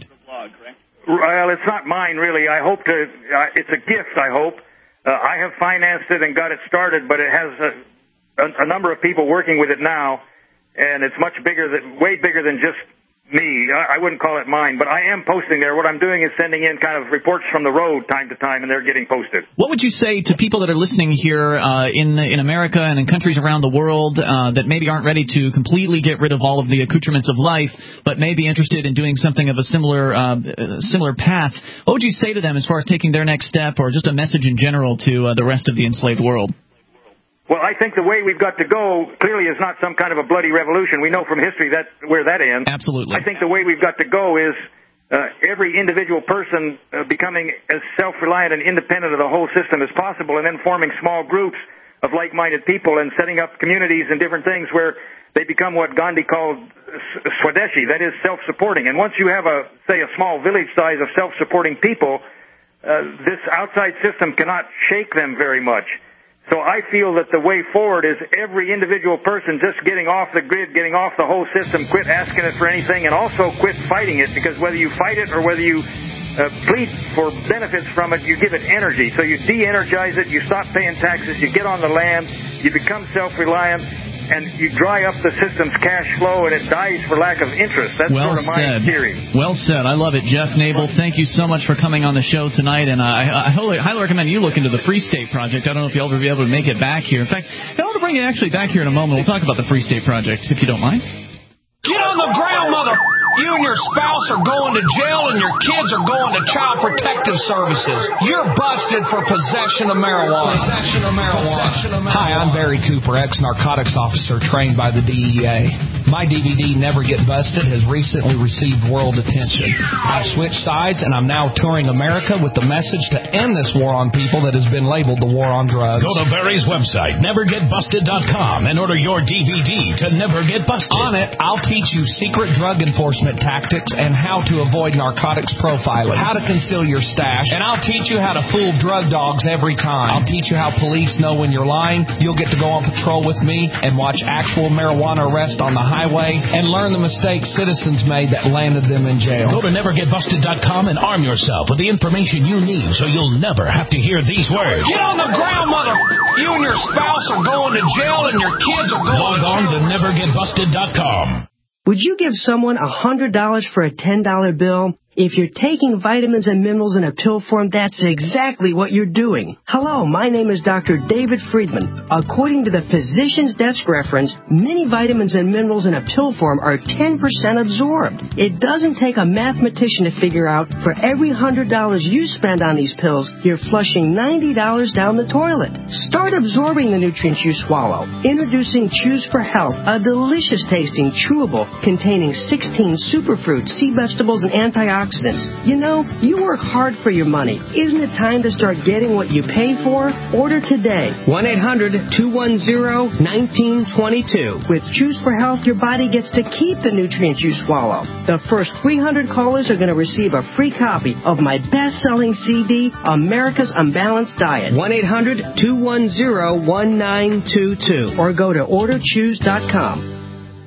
Well, it's not mine, really. I hope to, uh, it's a gift, I hope. Uh, I have financed it and got it started, but it has a, a, a number of people working with it now, and it's much bigger than, way bigger than just me. I, I wouldn't call it mine, but I am posting there. What I'm doing is sending in kind of reports from the road time to time, and they're getting posted. What would you say to people that are listening here uh, in in America and in countries around the world uh, that maybe aren't ready to completely get rid of all of the accoutrements of life, but may be interested in doing something of a similar uh, similar path? What would you say to them as far as taking their next step, or just a message in general to uh, the rest of the enslaved world? Well, I think the way we've got to go clearly is not some kind of a bloody revolution. We know from history that where that ends. Absolutely. I think the way we've got to go is uh, every individual person uh, becoming as self-reliant and independent of the whole system as possible, and then forming small groups of like-minded people and setting up communities and different things where they become what Gandhi called Swadeshi, that is self-supporting. And once you have a, say, a small village size of self-supporting people, uh, this outside system cannot shake them very much. So I feel that the way forward is every individual person just getting off the grid, getting off the whole system, quit asking it for anything, and also quit fighting it, because whether you fight it or whether you uh, plead for benefits from it, you give it energy. So you de-energize it, you stop paying taxes, you get on the land, you become self-reliant, and you dry up the system's cash flow, and it dies for lack of interest. That's well sort of my said. theory. Well said. I love it. Jeff Nabel, thank you so much for coming on the show tonight, and I, I highly, highly recommend you look into the Free State Project. I don't know if you'll ever be able to make it back here. In fact, I want to bring you actually back here in a moment. We'll talk about the Free State Project, if you don't mind. Get on the ground, mother! You and your spouse are going to jail, and your kids are going to Child Protective Services. You're busted for possession of marijuana. Possession of marijuana. Possession of marijuana. Hi, I'm Barry Cooper, ex-narcotics officer trained by the D E A. My D V D, Never Get Busted, has recently received world attention. I've switched sides, and I'm now touring America with the message to end this war on people that has been labeled the war on drugs. Go to Barry's website, never get busted dot com, and order your D V D to Never Get Busted. On it, I'll teach you secret drug enforcement tactics and how to avoid narcotics profiling, how to conceal your stash, and I'll teach you how to fool drug dogs every time. I'll teach you how police know when you're lying. You'll get to go on patrol with me and watch actual marijuana arrests on the highway and learn the mistakes citizens made that landed them in jail. Go to never get busted dot com and arm yourself with the information you need so you'll never have to hear these words. Get on the ground, mother! You and your spouse are going to jail, and your kids are going Log to on to never get busted dot com. Would you give someone one hundred dollars for a ten dollar bill? If you're taking vitamins and minerals in a pill form, that's exactly what you're doing. Hello, my name is Doctor David Friedman. According to the Physician's Desk Reference, many vitamins and minerals in a pill form are ten percent absorbed. It doesn't take a mathematician to figure out for every one hundred dollars you spend on these pills, you're flushing ninety dollars down the toilet. Start absorbing the nutrients you swallow. Introducing Choose for Health, a delicious tasting chewable containing sixteen superfruits, sea vegetables, and antioxidants. You know, you work hard for your money. Isn't it time to start getting what you pay for? Order today. one eight hundred two one zero one nine two two. With Choose for Health, your body gets to keep the nutrients you swallow. The first three hundred callers are going to receive a free copy of my best-selling C D, America's Unbalanced Diet. one eight hundred two one zero one nine two two. Or go to order choose dot com.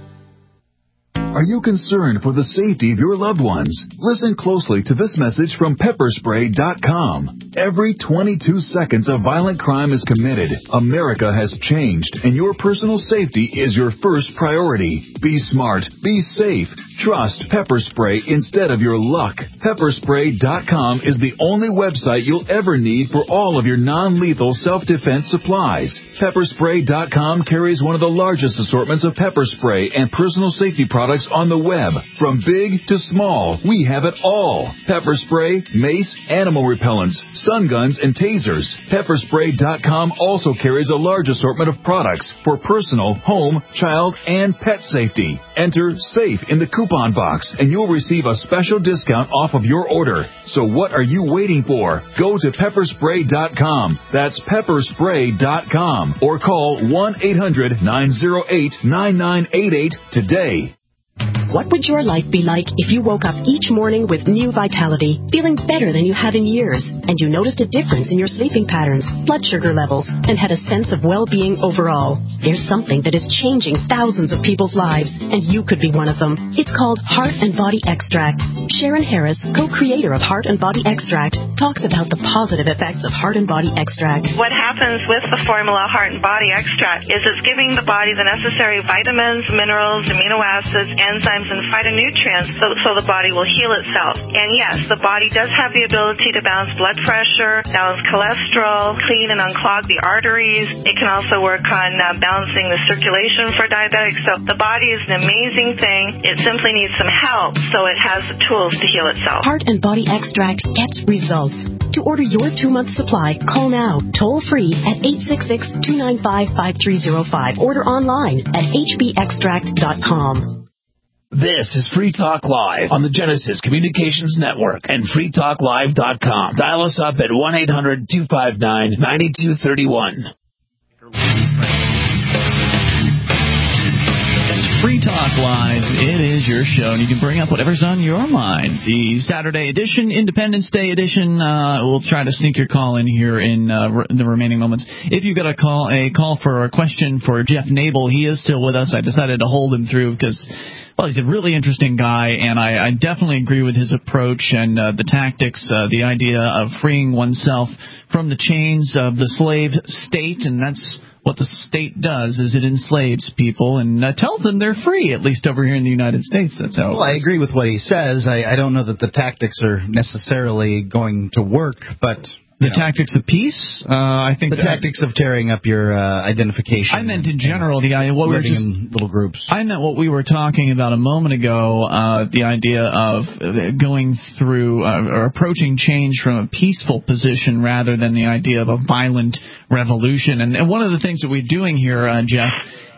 Are you concerned for the safety of your loved ones? Listen closely to this message from pepper spray dot com. Every twenty-two seconds a violent crime is committed. America has changed, and your personal safety is your first priority. Be smart. Be safe. Trust Pepper Spray instead of your luck. Pepper Spray dot com is the only website you'll ever need for all of your non-lethal self-defense supplies. Pepper Spray dot com carries one of the largest assortments of pepper spray and personal safety products on the web. From big to small, we have it all. Pepper spray, mace, animal repellents, stun guns, and tasers. Pepper Spray dot com also carries a large assortment of products for personal, home, child, and pet safety. Enter SAFE in the coupon box, and you'll receive a special discount off of your order. So what are you waiting for? Go to Pepper Spray dot com. That's Pepper Spray dot com. Or call one eight hundred nine oh eight nine nine eight eight today. What would your life be like if you woke up each morning with new vitality, feeling better than you have in years, and you noticed a difference in your sleeping patterns, blood sugar levels, and had a sense of well-being overall? There's something that is changing thousands of people's lives, and you could be one of them. It's called Heart and Body Extract. Sharon Harris, co-creator of Heart and Body Extract, talks about the positive effects of Heart and Body Extract. What happens with the formula Heart and Body Extract is it's giving the body the necessary vitamins, minerals, amino acids, enzymes, and phytonutrients so, so the body will heal itself. And yes, the body does have the ability to balance blood pressure, balance cholesterol, clean and unclog the arteries. It can also work on uh, balancing the circulation for diabetics. So the body is an amazing thing. It simply needs some help so it has the tools to heal itself. Heart and Body Extract gets results. To order your two-month supply, call now, toll-free at eight six six, two nine five, five three zero five. Order online at h b extract dot com. This is Free Talk Live on the Genesis Communications Network and free talk live dot com. Dial us up at one eight hundred two five nine nine two three one. Free Talk Live, it is your show, and you can bring up whatever's on your mind. The Saturday edition, Independence Day edition, uh, we'll try to sneak your call in here in uh, re- the remaining moments. If you've got a call, a call for a question for Jeff Nabel, he is still with us. I decided to hold him through because, well, he's a really interesting guy, and I, I definitely agree with his approach and uh, the tactics, uh, the idea of freeing oneself from the chains of the slave state, and that's what the state does, is it enslaves people and uh, tells them they're free, at least over here in the United States. That's how it Well, I agree with what he says. I, I don't know that the tactics are necessarily going to work, but... The know. tactics of peace? Uh, I think the that, tactics of tearing up your uh, identification. I meant in general the idea. What we were just in little groups. I meant what we were talking about a moment ago. Uh, the idea of going through uh, or approaching change from a peaceful position rather than the idea of a violent revolution. And, and one of the things that we're doing here, uh, Jeff,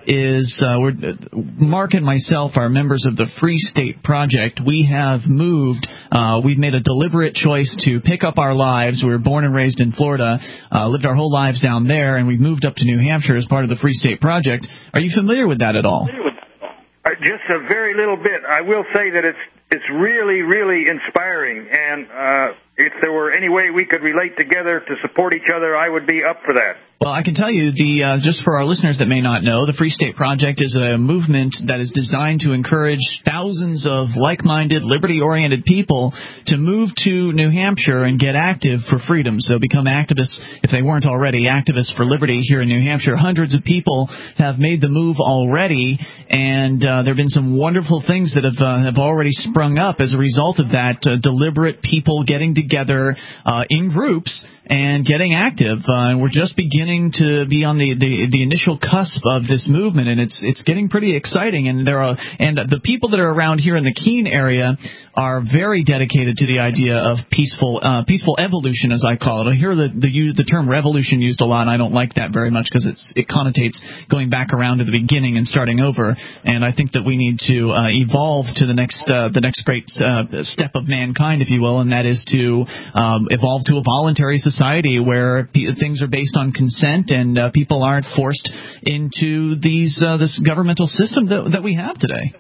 is uh, we're Mark and myself are members of the Free State Project. We have moved. Uh, we've made a deliberate choice to pick up our lives. We were born and raised in Florida, uh, lived our whole lives down there, and we've moved up to New Hampshire as part of the Free State Project. Are you familiar with that at all? Uh, just a very little bit. I will say that it's it's really, really inspiring, and uh, if there were any way we could relate together to support each other, I would be up for that. Well, I can tell you, the uh, just for our listeners that may not know, the Free State Project is a movement that is designed to encourage thousands of like-minded, liberty-oriented people to move to New Hampshire and get active for freedom. So become activists, if they weren't already, activists for liberty here in New Hampshire. Hundreds of people have made the move already, and uh, there have been some wonderful things that have uh, have already sprung up as a result of that. Uh, deliberate people getting together uh, in groups and getting active. Uh, we're just beginning to be on the, the, the initial cusp of this movement, and it's it's getting pretty exciting. And there are and the people that are around here in the Keene area are very dedicated to the idea of peaceful uh, peaceful evolution, as I call it. I hear the the, use, the term revolution used a lot, and I don't like that very much because it's it connotates going back around to the beginning and starting over. And I think that we need to uh, evolve to the next uh, the next great uh, step of mankind, if you will, and that is to um, evolve to a voluntary society where p- things are based on consent and uh, people aren't forced into these uh, this governmental system that, that we have today.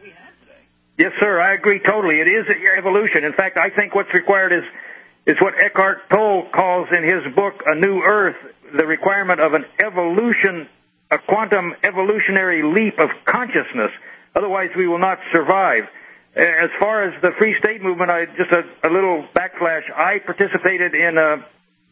Yes, sir, I agree totally. It is evolution. In fact, I think what's required is is what Eckhart Tolle calls in his book A New Earth, the requirement of an evolution, a quantum evolutionary leap of consciousness. Otherwise, we will not survive. As far as the Free State movement, I just a, a little backflash. I participated in a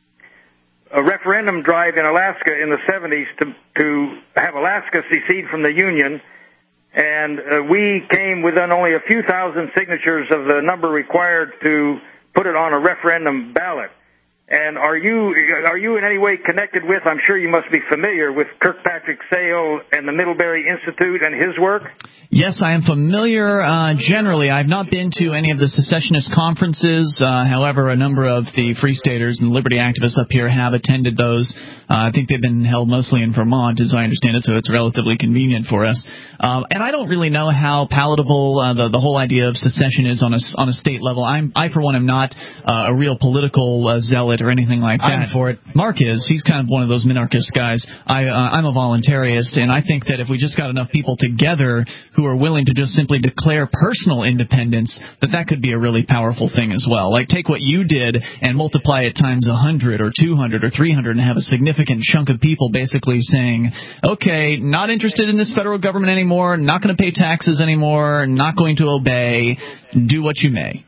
a referendum drive in Alaska in the seventies to to have Alaska secede from the Union, and uh, we came within only a few thousand signatures of the number required to put it on a referendum ballot. And are you are you in any way connected with, I'm sure you must be familiar with Kirkpatrick Sale and the Middlebury Institute and his work? Yes, I am familiar uh, generally. I've not been to any of the secessionist conferences. Uh, however, a number of the Free Staters and liberty activists up here have attended those. Uh, I think they've been held mostly in Vermont, as I understand it, so it's relatively convenient for us. Um, and I don't really know how palatable uh, the, the whole idea of secession is on a, on a state level. I'm, I, for one, am not uh, a real political uh, zealot or anything like that. I'm for it. Mark is. He's kind of one of those minarchist guys. I, uh, I'm a voluntarist, and I think that if we just got enough people together who are willing to just simply declare personal independence, that that could be a really powerful thing as well. Like, take what you did and multiply it times one hundred or two hundred or three hundred and have a significant chunk of people basically saying, okay, not interested in this federal government anymore, not going to pay taxes anymore, not going to obey, do what you may.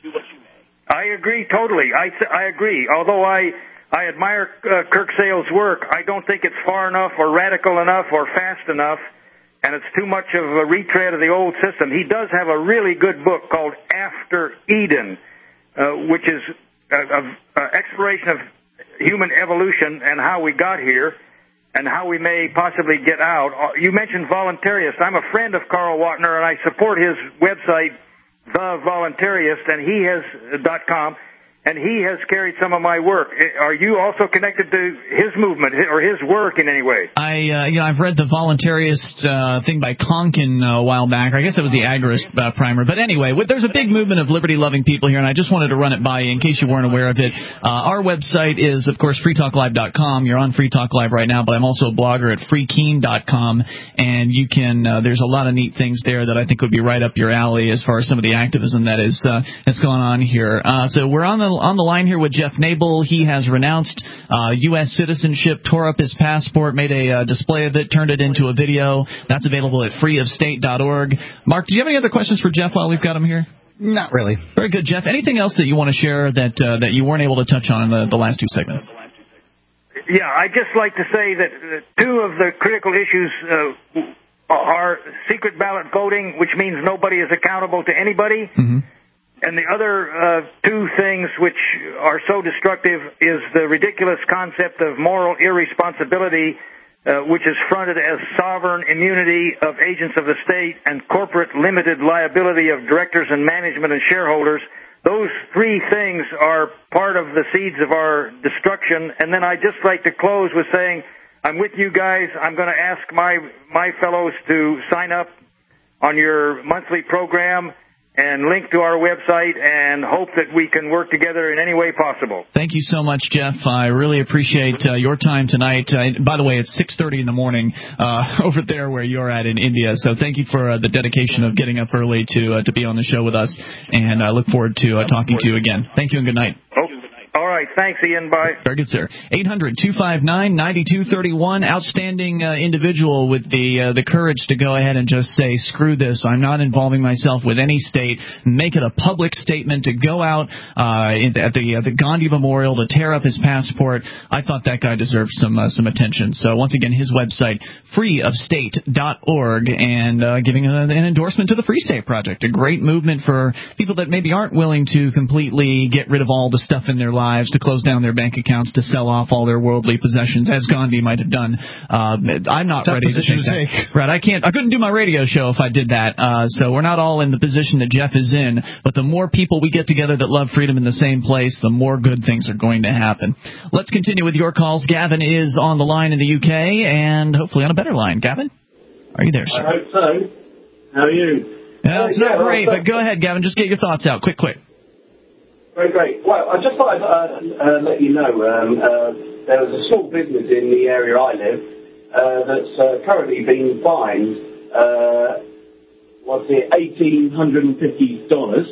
I agree totally. I, I agree. Although I I admire uh, Kirk Sale's work, I don't think it's far enough or radical enough or fast enough, and it's too much of a retread of the old system. He does have a really good book called After Eden, uh, which is an exploration of human evolution and how we got here and how we may possibly get out. You mentioned voluntarist. I'm a friend of Carl Watner, and I support his website, The Voluntarist, and he has dot com, and he has carried some of my work. Are you also connected to his movement or his work in any way? I, uh, you know, I've read the Voluntarist uh, thing by Konkin uh, a while back. I guess it was the Agorist uh, primer. But anyway, there's a big movement of liberty-loving people here, and I just wanted to run it by you in case you weren't aware of it. Uh, our website is, of course, free talk live dot com. You're on Free Talk Live right now, but I'm also a blogger at free keen dot com, and you can. Uh, there's a lot of neat things there that I think would be right up your alley as far as some of the activism that is uh, has gone on here. Uh, so we're on the on the line here with Jeff Nabel. He has renounced uh, U S citizenship, tore up his passport, made a uh, display of it, turned it into a video. That's available at free of state dot org. Mark, do you have any other questions for Jeff while we've got him here? Not really. Very good, Jeff. Anything else that you want to share that uh, that you weren't able to touch on in the, the last two segments? Yeah, I'd just like to say that uh, two of the critical issues uh, are secret ballot voting, which means nobody is accountable to anybody. Mm-hmm. And the other uh, two things which are so destructive is the ridiculous concept of moral irresponsibility, uh, which is fronted as sovereign immunity of agents of the state and corporate limited liability of directors and management and shareholders. Those three things are part of the seeds of our destruction. And then I'd just like to close with saying, I'm with you guys. I'm going to ask my my fellows to sign up on your monthly program and link to our website, and hope that we can work together in any way possible. Thank you so much, Jeff. I really appreciate uh, your time tonight. Uh, by the way, it's six thirty in the morning uh, over there where you're at in India, so thank you for uh, the dedication of getting up early to uh, to be on the show with us, and I look forward to uh, talking to you again. Thank you and good night. Oh. All right. Thanks, Ian. Bye. Very good, sir. eight hundred two five nine nine two three one. Outstanding uh, individual with the uh, the courage to go ahead and just say, screw this. I'm not involving myself with any state. Make it a public statement to go out uh, in, at the uh, the Gandhi Memorial to tear up his passport. I thought that guy deserved some uh, some attention. So once again, his website, free of state dot org, and uh, giving a, an endorsement to the Free State Project, a great movement for people that maybe aren't willing to completely get rid of all the stuff in their lives, to close down their bank accounts, to sell off all their worldly possessions, as Gandhi might have done. Uh, I'm not Tough ready to take to that. take. Right, I can't. I couldn't do my radio show if I did that. Uh, so we're not all in the position that Jeff is in. But the more people we get together that love freedom in the same place, the more good things are going to happen. Let's continue with your calls. Gavin is on the line in the U K, and hopefully on a better line. Gavin, are you there, sir? I hope so. How are you? Yeah, it's not great, but go ahead, Gavin. Just get your thoughts out. Quick, quick. Very great. Well, I just thought I'd uh, uh, let you know um, uh, there was a small business in the area I live uh, that's uh, currently being fined, uh, what's it, one thousand eight hundred fifty dollars,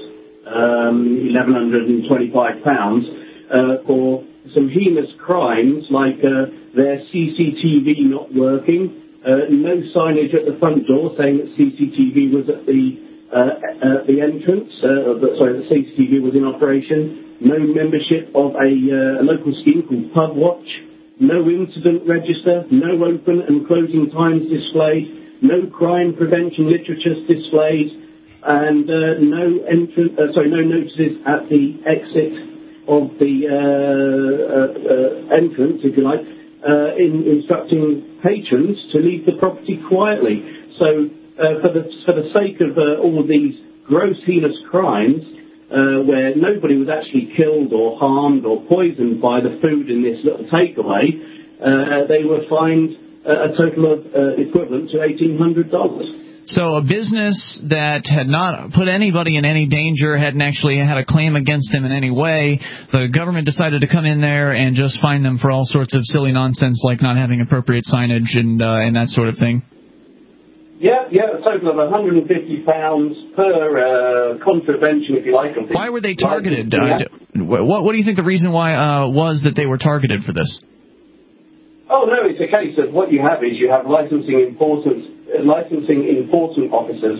um, one thousand one hundred twenty-five pounds, uh, for some heinous crimes like uh, their C C T V not working, uh, no signage at the front door saying that C C T V was at the Uh, uh, the entrance, uh, the, sorry, the C C T V was in operation, no membership of a, uh, a local scheme called Pub Watch, no incident register, no open and closing times displayed, no crime prevention literature displayed, and uh, no entrance, uh, sorry, no notices at the exit of the uh, uh, uh, entrance, if you like, uh, in instructing patrons to leave the property quietly. So, uh, for the for the sake of uh, all of these gross, heinous crimes, uh, where nobody was actually killed or harmed or poisoned by the food in this little takeaway, uh, they were fined uh, a total of uh, equivalent to eighteen hundred dollars. So a business that had not put anybody in any danger, hadn't actually had a claim against them in any way, the government decided to come in there and just fine them for all sorts of silly nonsense like not having appropriate signage and uh, and that sort of thing. Yeah, yeah, a total of one hundred fifty pounds per uh, contravention, if you like. Of why were they targeted? Uh, what, what do you think the reason why uh, was that they were targeted for this? Oh, no, it's a case of what you have is you have licensing enforcement, uh, licensing enforcement officers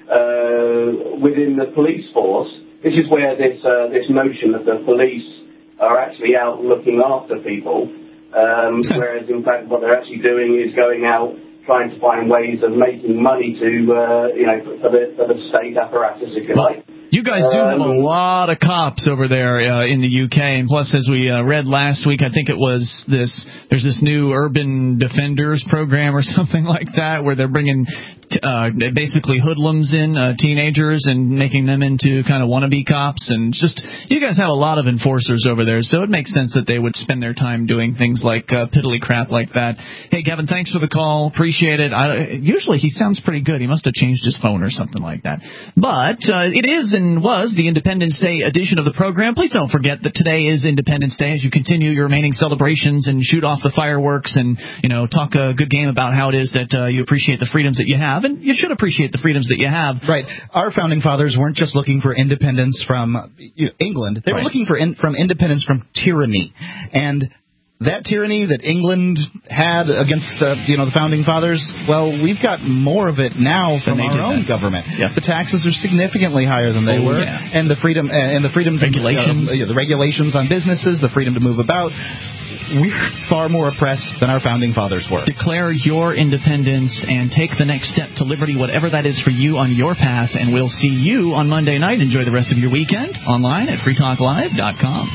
uh, within the police force. This is where this uh, this notion that the police are actually out looking after people, um, whereas in fact what they're actually doing is going out trying to find ways of making money to, uh, you know, for the, for the state apparatus, if you like. You guys do have a lot of cops over there uh, in the U K, and plus, as we uh, read last week, I think it was this, there's this new Urban Defenders program or something like that, where they're bringing t- uh, basically hoodlums in, uh, teenagers, and making them into kind of wannabe cops, and just, you guys have a lot of enforcers over there, so it makes sense that they would spend their time doing things like uh, piddly crap like that. Hey, Kevin, thanks for the call. Appreciate it. I, usually he sounds pretty good. He must have changed his phone or something like that. But uh, it is and was the Independence Day edition of the program. Please don't forget that today is Independence Day as you continue your remaining celebrations and shoot off the fireworks and, you know, talk a good game about how it is that uh, you appreciate the freedoms that you have. And you should appreciate the freedoms that you have. Right. Our founding fathers weren't just looking for independence from you know, England. They were right. looking for in, from independence from tyranny. And that tyranny that England had against uh, you know the founding fathers, well, we've got more of it now from our own that. government. Yeah. The taxes are significantly higher than they oh, were, yeah. and the freedom uh, and the freedom regulations, to, uh, the regulations on businesses, the freedom to move about. We're far more oppressed than our founding fathers were. Declare your independence and take the next step to liberty, whatever that is for you on your path, and we'll see you on Monday night. Enjoy the rest of your weekend online at free talk live dot com.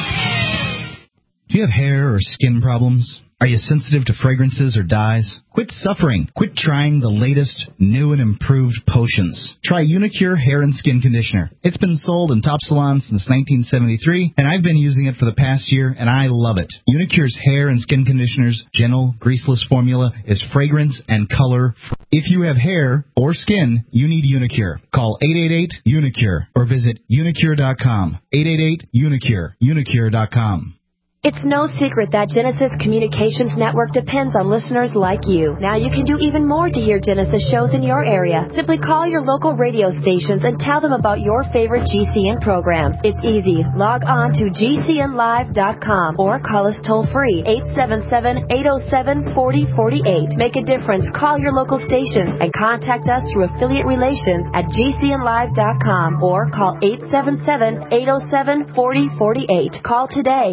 Do you have hair or skin problems? Are you sensitive to fragrances or dyes? Quit suffering. Quit trying the latest, new and improved potions. Try Unicure Hair and Skin Conditioner. It's been sold in top salons since nineteen seventy-three, and I've been using it for the past year, and I love it. Unicure's Hair and Skin Conditioner's gentle, greaseless formula is fragrance and color free. If you have hair or skin, you need Unicure. Call eight eight eight, Unicure or visit unicure dot com. eight eight eight, Unicure. unicure dot com. It's no secret that Genesis Communications Network depends on listeners like you. Now you can do even more to hear Genesis shows in your area. Simply call your local radio stations and tell them about your favorite G C N programs. It's easy. Log on to G C N live dot com or call us toll free eight seven seven, eight oh seven, four oh four eight. Make a difference. Call your local stations and contact us through affiliate relations at G C N live dot com or call eight seven seven, eight oh seven, four oh four eight. Call today.